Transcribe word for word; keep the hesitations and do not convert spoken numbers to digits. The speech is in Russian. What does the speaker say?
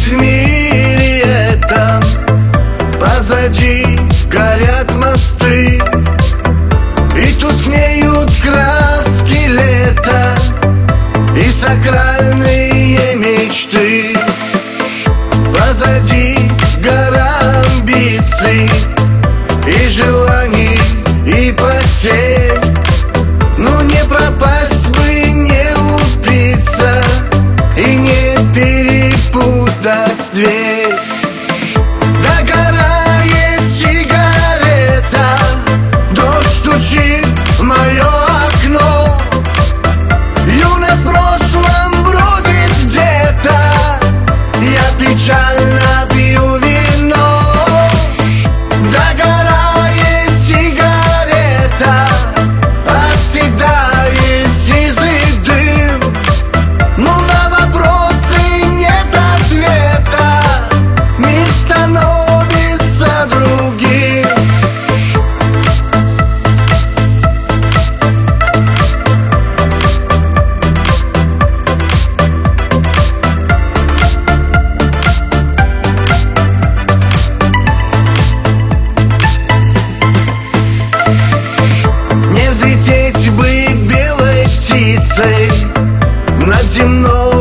в мире этом. Позади горят мосты, и тускнеют краски лета, и сакральные мечты. Позади гора амбиций, и желаний, и потерь. Ну не пропасть бы, не упиться, и не перепутать дверь. Догорает сигарета, дождь стучит в мое окно. Юность в прошлом бродит где-то, я печально пью вино. Догорает сигарета, оседает сизый дым. Но на вопросы нет ответа, мир становится другим. Не взлететь бы белой птицей над земной